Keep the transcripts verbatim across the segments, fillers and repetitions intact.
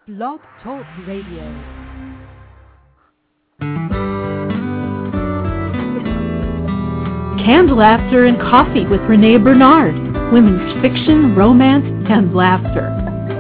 Blog Talk Radio. Canned Laughter and Coffee with Renee Bernard. Women's fiction, romance, and laughter.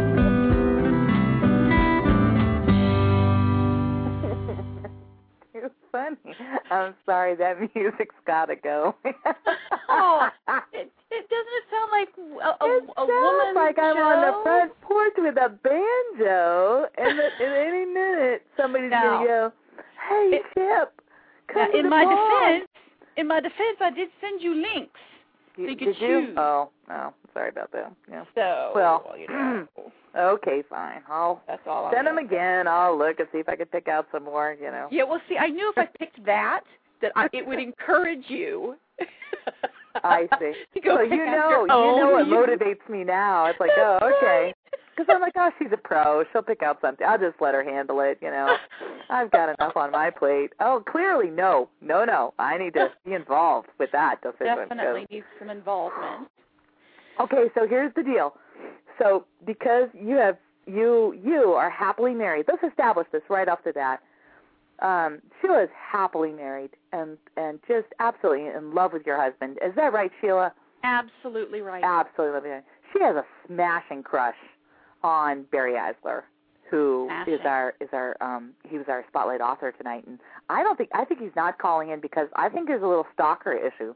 Too funny. I'm sorry, that music's gotta go. Oh, it, it doesn't it sound like a, a, it a woman's like I'm show? on the front porch with a banjo, and at any minute somebody's No. gonna go, "Hey, It, Chip, come now, to in the my bar." defense, in my defense, I did send you links so you could Did choose. you? Oh, oh, sorry about that. Yeah. So, Well, you know, okay, fine. I'll that's all. I'm send them gonna again. I'll look and see if I can pick out some more. You know. Yeah, well, see, I knew if I picked that, that I, it would encourage you. I see. to go so pick you out know, your you know what own. motivates me now. It's like, That's oh, okay. right. Because I'm like, oh, she's a pro. She'll pick out something. I'll just let her handle it, you know. I've got enough on my plate. Oh, clearly, no. No, no. I need to be involved with that decision. Definitely needs some involvement. Okay, so here's the deal. So because you have, you you are happily married, let's establish this right off the bat. Um, Sheila is happily married and, and just absolutely in love with your husband. Is that right, Sheila? Absolutely right. Absolutely. She has a smashing crush on Barry Eisler, who Smashing. is our is our um he was our spotlight author tonight, and I don't think I think he's not calling in because I think there's a little stalker issue.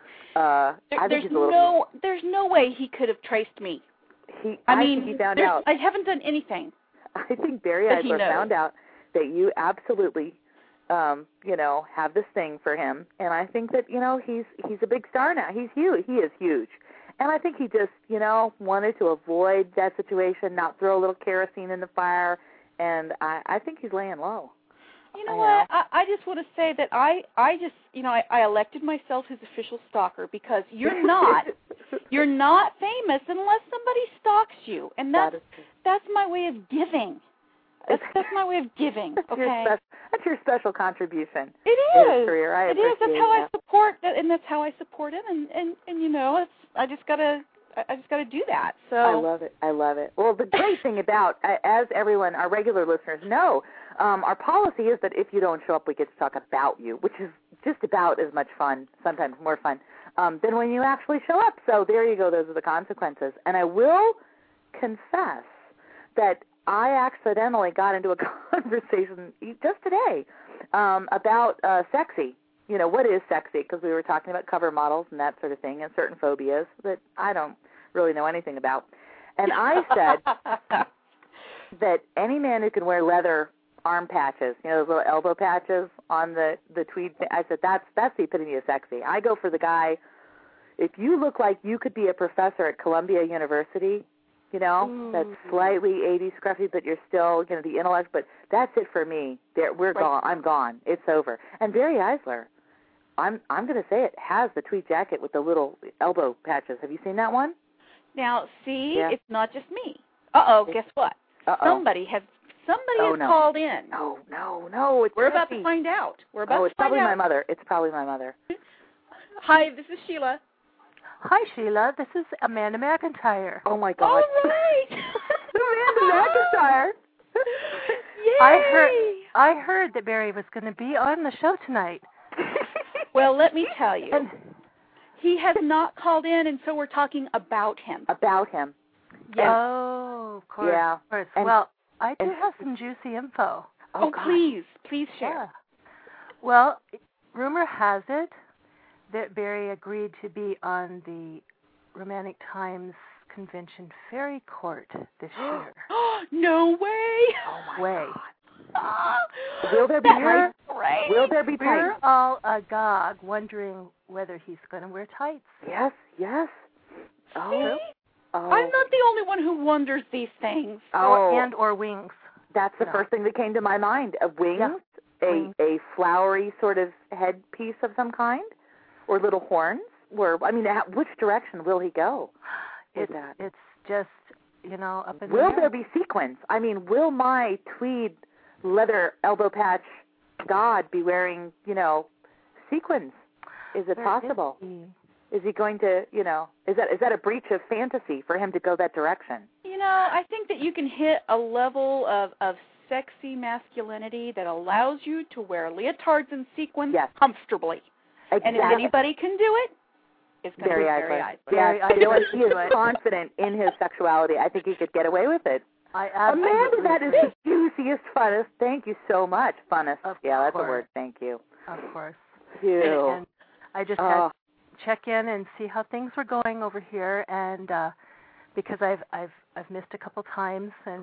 Uh, There, I think there's he's a little. no, there's no way he could have traced me. He, I, I mean, think he found there's- out. I haven't done anything. I think Barry that he Eisler knows. found out that you absolutely, um, you know, have this thing for him, and I think that you know he's he's a big star now. He's huge. He is huge. And I think he just, you know, wanted to avoid that situation, not throw a little kerosene in the fire, and I, I think he's laying low. You know I what? I, I just want to say that I, I just, you know, I, I elected myself his official stalker because you're not, you're not famous unless somebody stalks you, and that's That is, that's my way of giving. That's that's my way of giving. that's, Okay. your spe- that's your special contribution. It to his is. career. I It is. That's appreciate how I that. support, and that's how I support him, and and and you know, it's I just gotta, I just gotta do that. So I love it. I love it. Well, the great thing about, as everyone, our regular listeners know, um, our policy is that if you don't show up, we get to talk about you, which is just about as much fun, sometimes more fun, um, than when you actually show up. So there you go. Those are the consequences. And I will confess that I accidentally got into a conversation just today um, about uh, sexy. You know, what is sexy? Because we were talking about cover models and that sort of thing and certain phobias that I don't really know anything about. And I said that any man who can wear leather arm patches, you know, those little elbow patches on the, the tweed thing, I said that's that's the epitome of sexy. I go for the guy, if you look like you could be a professor at Columbia University, you know, Ooh. that's slightly eighties scruffy, but you're still, you know, the intellect, but that's it for me. There, we're Right. gone. I'm gone. It's over. And Barry Eisler, I'm I'm going to say it, has the tweed jacket with the little elbow patches. Have you seen that one? now, see, Yeah. it's not just me. Uh oh, guess what? Uh-oh. Somebody has somebody Oh, has no. called in. No, no, no. It's We're about Jesse. to find out. We're about Oh, to it's find probably out. my mother. It's probably my mother. Hi, this is Sheila. Hi, Sheila. This is Amanda McIntyre. Oh, my All God. right. Amanda McIntyre. Yay! I heard I heard that Barry was going to be on the show tonight. Well, let me tell you, And he has not called in, and so we're talking about him. about him. Yes. Oh, of course. Yeah. Of course. And- well, I do and- have some juicy info. Oh, God. please, please share. Yeah. Well, rumor has it that Barry agreed to be on the Romantic Times Convention Fairy Court this year. No way. Oh, my Way. God. Will there be We're, tights? Right. Will there be we're tights? all agog, wondering whether he's going to wear tights. Yes, yes. Oh, oh. I'm not the only one who wonders these things. Oh, Or, and or wings. that's the no. first thing that came to my mind. A wings, Yeah. a Wings. a flowery sort of headpiece of some kind, or little horns. Or I mean, ha- which direction will he go with It's, that? it's just, you know, up in the Will air. there be sequins? I mean, will my tweed leather elbow patch god be wearing, you know, sequins? Is it Where possible? is he? Is he going to, you know, is that is that a breach of fantasy for him to go that direction? You know, I think that you can hit a level of, of sexy masculinity that allows you to wear leotards and sequins yes. comfortably. Exactly. And if anybody can do it, it's going to be Barry Eisler. Yes, I know he is confident in his sexuality. I think he could get away with it. I Amanda, that is the juiciest, funnest. Thank you so much, funnest. Of yeah, that's course. a word. Thank you. Of course. You. And, and I just oh. had to check in and see how things were going over here, and uh, because I've I've I've missed a couple times, and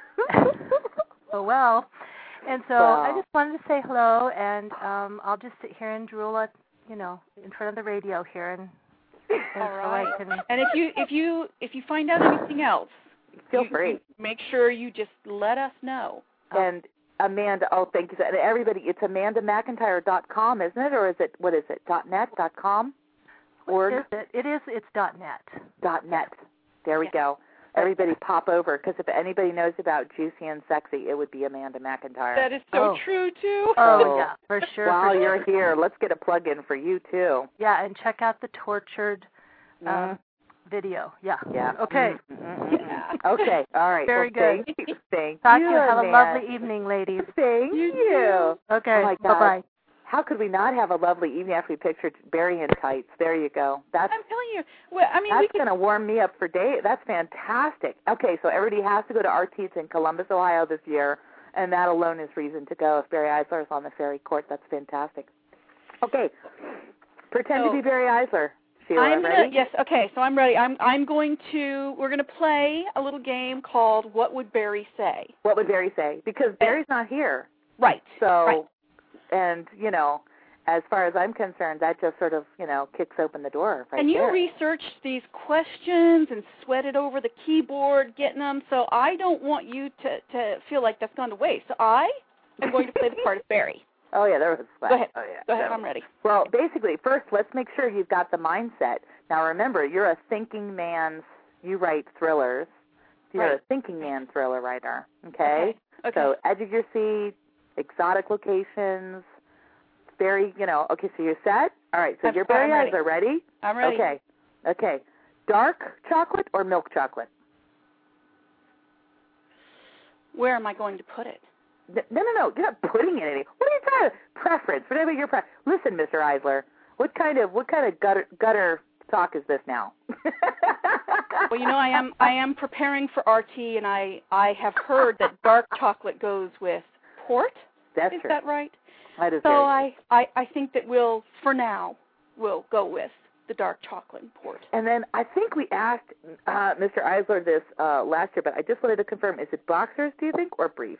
oh well. And so wow. I just wanted to say hello, and um, I'll just sit here and drool at, you know, in front of the radio here, and, and all right. so I can. And if you if you if you find out anything else, feel you, free. You make sure you just let us know. And Amanda, oh, thank you. And everybody, it's amanda mcintyre dot com, isn't it, or is it what is it? .net, .com, What is it? It is. It's .net. .net. There we yeah. go. Everybody pop over, because if anybody knows about juicy and sexy, it would be Amanda McIntyre. That is so oh. true, too. Oh, yeah, for sure. While for you're sure. here, let's get a plug-in for you, too. Yeah, and check out the Tortured um, mm. video. Yeah. Yeah. Okay. Mm-hmm. yeah. Okay. All right. Very well, good. Thank you. Thank Talk you, to you. Have Amanda. a lovely evening, ladies. Thank you. you. Okay. Oh, my God. Bye-bye. How could we not have a lovely evening after we pictured Barry in tights? There you go. That's I'm telling you. Well, I mean, that's we going to warm me up for days. That's fantastic. Okay, so everybody has to go to R T's in Columbus, Ohio this year, and that alone is reason to go. If Barry Eisler is on the ferry court, that's fantastic. Okay, pretend so, to be Barry Eisler. Sheila, I'm ready? gonna, yes. Okay, so I'm ready. I'm I'm going to. We're going to play a little game called "What Would Barry Say?" What would Barry say? Because Barry's not here. Right. So. Right. And, you know, as far as I'm concerned, that just sort of, you know, kicks open the door right And you there. researched these questions and sweated over the keyboard getting them, so I don't want you to, to feel like that's gone to waste. So I am going to play the part of Barry. Oh, yeah, there was fun. Go ahead. Oh, yeah. Go ahead. I'm ready. Well, basically, first, let's make sure you've got the mindset. Now, remember, you're a thinking man's, you write thrillers. You're right. a thinking man thriller writer, okay? Okay. okay. So, edge of your seat, exotic locations, Barry, you know, okay, so you're set? All right, so I'm, you're Barry I'm ready. Eisler. Ready? I'm ready. Okay, okay. Dark chocolate or milk chocolate? Where am I going to put it? No, no, no, you're not putting it in any. What are you trying to, preference? Whatever your preference. Listen, Mister Eisler, what kind of, what kind of gutter, gutter talk is this now? Well, you know, I am I am preparing for R T, and I, I have heard that dark chocolate goes with port. That's is true. that right? That is so very I, I, I think that we'll, for now, we'll go with the dark chocolate and port. And then I think we asked uh, Mister Eisler this uh, last year, but I just wanted to confirm, is it boxers, do you think, or briefs?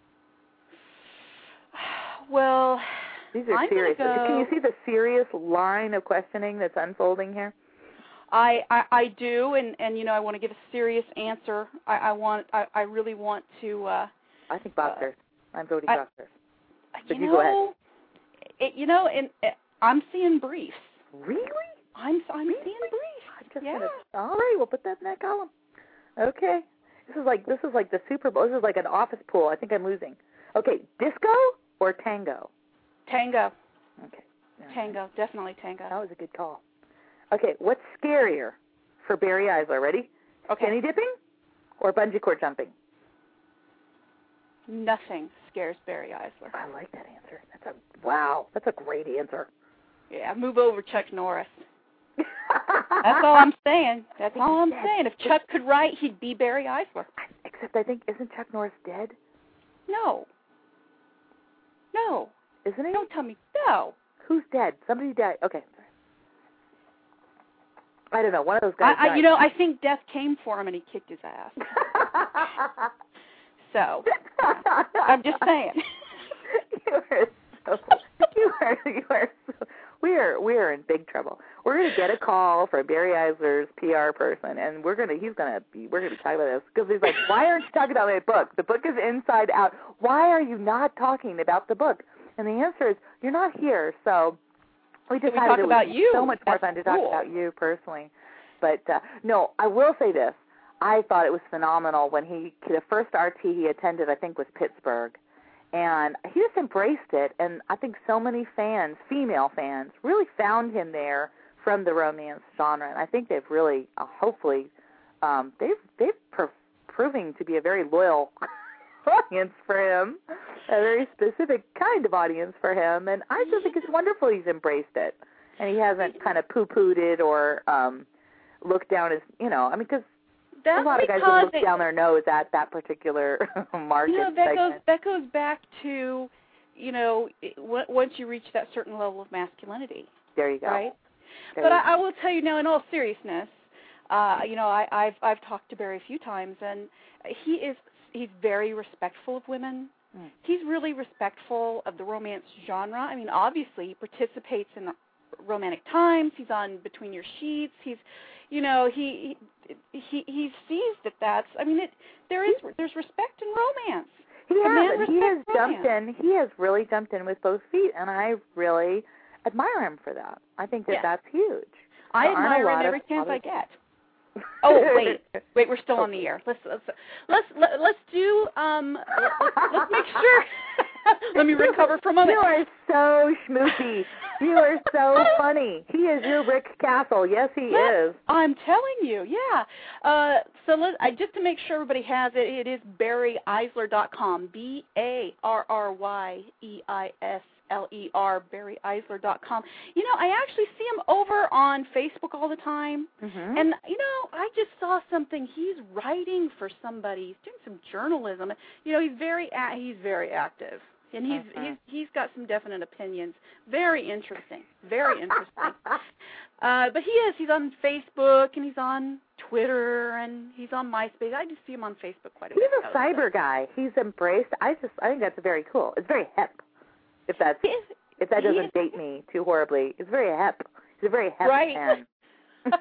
Well, These are I'm serious. gonna go, Can you see the serious line of questioning that's unfolding here? I, I, I do, and, and, you know, I want to give a serious answer. I, I want, I, I really want to. Uh, I think boxers. Uh, I'm voting I, boxers. You, you know, go ahead. It, you know, and uh, I'm seeing briefs. Really? I'm I'm really? seeing briefs. I'm just yeah. Gonna, all right, we'll put that in that column. Okay. This is like this is like the Super Bowl. This is like an office pool. I think I'm losing. Okay, disco or tango? Tango. Okay. Yeah. Tango, definitely tango. That was a good call. Okay, what's scarier for Barry Eisler? Ready? Okay. Skinny dipping or bungee cord jumping? Nothing scares Barry Eisler. I like that answer. That's a wow. That's a great answer. Yeah, move over, Chuck Norris. That's all I'm saying. That's all I'm saying. If Chuck could write, he'd be Barry Eisler. Except I think, isn't Chuck Norris dead? No. No. Isn't he? Don't tell me. No. Who's dead? Somebody died. Okay. Sorry. I don't know. One of those guys I, I, died. you know, I think death came for him and he kicked his ass. So, I'm just saying. You are so, you are, you are so, we are, we are in big trouble. We're going to get a call from Barry Eisler's P R person, and we're going to, he's going to be, we're going to be talking about this, because he's like, why aren't you talking about my book? The book is inside out. Why are you not talking about the book? And the answer is, you're not here, so we decided we talk it about was you. so much more That's fun to cool. talk about you personally. But, uh, no, I will say this. I thought it was phenomenal when he, the first R T he attended, I think, was Pittsburgh. And he just embraced it. And I think so many fans, female fans, really found him there from the romance genre. And I think they've really, uh, hopefully, um, they've, they've per- proving to be a very loyal audience for him, a very specific kind of audience for him, and I just think it's wonderful he's embraced it, and he hasn't kind of poo-pooed it or um, looked down his, you know, I mean, because a lot of guys would look it, down their nose at that particular market you know, that segment. goes that goes back to, you know, it, w- once you reach that certain level of masculinity. There you go. Right? There but you I, go. I will tell you now, in all seriousness, uh, you know, I, I've I've talked to Barry a few times, and he is he's very respectful of women. Mm. He's really respectful of the romance genre. I mean, obviously, he participates in Romantic Times. He's on Between Your Sheets. He's, you know, he he he sees that that's. I mean, it there is there's respect in romance. He has. He has jumped romance. in. He has really jumped in with both feet, and I really admire him for that. I think that yes. that's huge. I there admire him every chance other... I get. Oh wait, wait, we're still on the air. Let's let's let's let, let's do um. Let's, let's make sure. Let me recover for a moment. You are so schmoozy. You are so funny. He is your Rick Castle. Yes, he let, is. I'm telling you, yeah. Uh, so let, I, just to make sure everybody has it, it is Barry Eisler dot com. B A R R Y E I S L E R, Barry Eisler dot com. You know, I actually see him over on Facebook all the time. Mm-hmm. And, you know, I just saw something. He's writing for somebody. He's doing some journalism. You know, he's very a- he's very active. And he's, mm-hmm. he's he's got some definite opinions. Very interesting. Very interesting. uh, but he is. He's on Facebook, and he's on Twitter, and he's on MySpace. I just see him on Facebook quite a he's bit. He's a cyber guy. He's embraced. I just I think that's very cool. It's very hip. If that's if that doesn't date me too horribly, it's very hip. He's a very hip right. man. He's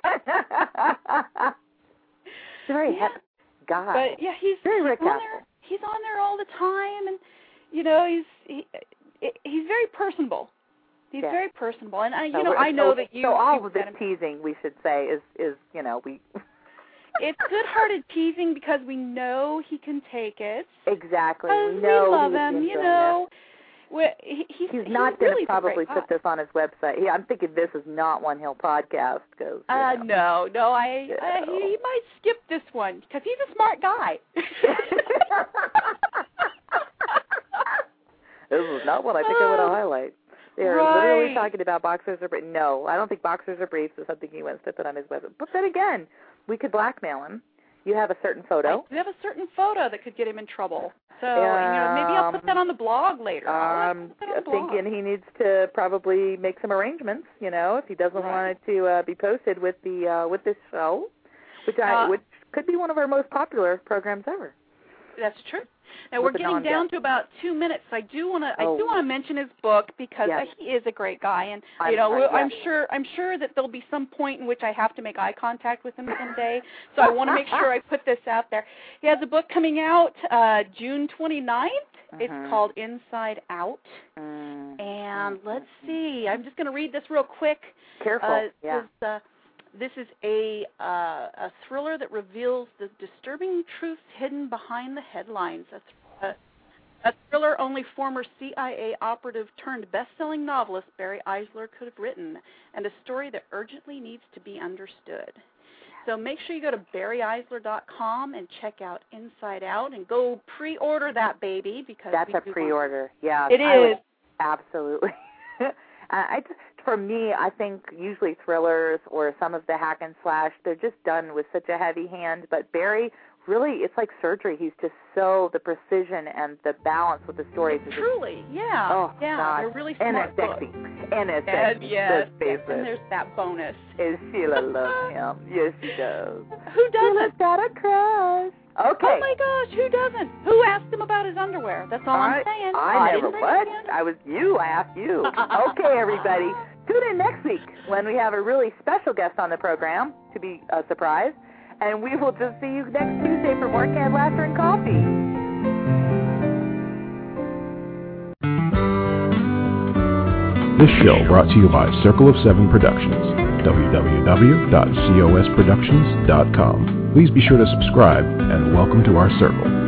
a very yeah. hip guy. But yeah, he's very Rick on Castle. there. He's on there all the time, and you know, he's he, he's very personable. He's yeah. very personable, and I, you so know, I know so, that you. So all you of this him. teasing, we should say, is is you know we. It's good-hearted teasing because we know he can take it. Exactly. We, we know we love he him. You know. He, he's, he's not he's going really to probably put guy. this on his website. He, I'm thinking this is not one he'll podcast. Cause, uh, know. no, no, I, you I know. he, he might skip this one because he's a smart guy. This is not what I think I would highlight. They're right. literally talking about boxers or briefs. No, I don't think boxers or briefs is something he wants to put on his website. But then again, we could blackmail him. You have a certain photo. You have a certain photo that could get him in trouble. So, um, you know, maybe I'll put that on the blog later. I'm um, thinking he needs to probably make some arrangements, you know, if he doesn't right. want it to uh, be posted with the uh, with this show, which I uh, which could be one of our most popular programs ever. That's true. Now we're getting down to about two minutes. So I do want to oh. I do want to mention his book because yes. he is a great guy, and I'm you know sorry, I'm yes. sure I'm sure that there'll be some point in which I have to make eye contact with him someday. So I want to make sure I put this out there. He has a book coming out uh, June twenty-ninth. Mm-hmm. It's called Inside Out, mm-hmm. and let's see. I'm just going to read this real quick. Careful. Uh, yeah. This, uh, This is a uh, a thriller that reveals the disturbing truths hidden behind the headlines. A, th- a, a thriller only former C I A operative turned best-selling novelist Barry Eisler could have written, and a story that urgently needs to be understood. So make sure you go to Barry Eisler dot com and check out Inside Out and go pre-order that baby because that's we a do pre-order. Want... Yeah, it I is would, absolutely. I just, for me, I think usually thrillers or some of the hack and slash, they're just done with such a heavy hand. But Barry, really, it's like surgery. He's just so, the precision and the balance with the stories. Is Truly, just, yeah. Oh, yeah, God. they're really and smart it's sexy. books. And it's And sexy. yes, Let's face and it. there's that bonus. Is Sheila loves him? Yes, she does. Who doesn't? Sheila's got a crush. Okay. Oh my gosh, who doesn't? Who asked him about his underwear? That's all I, I'm saying. I, I never didn't what? understand. I was you. I asked you. Okay, everybody. Tune in next week when we have a really special guest on the program to be a surprise. And we will just see you next Tuesday for more Canned Laughter and Coffee. This show brought to you by Circle of Seven Productions. w w w dot c o s productions dot com. Please be sure to subscribe and welcome to our circle.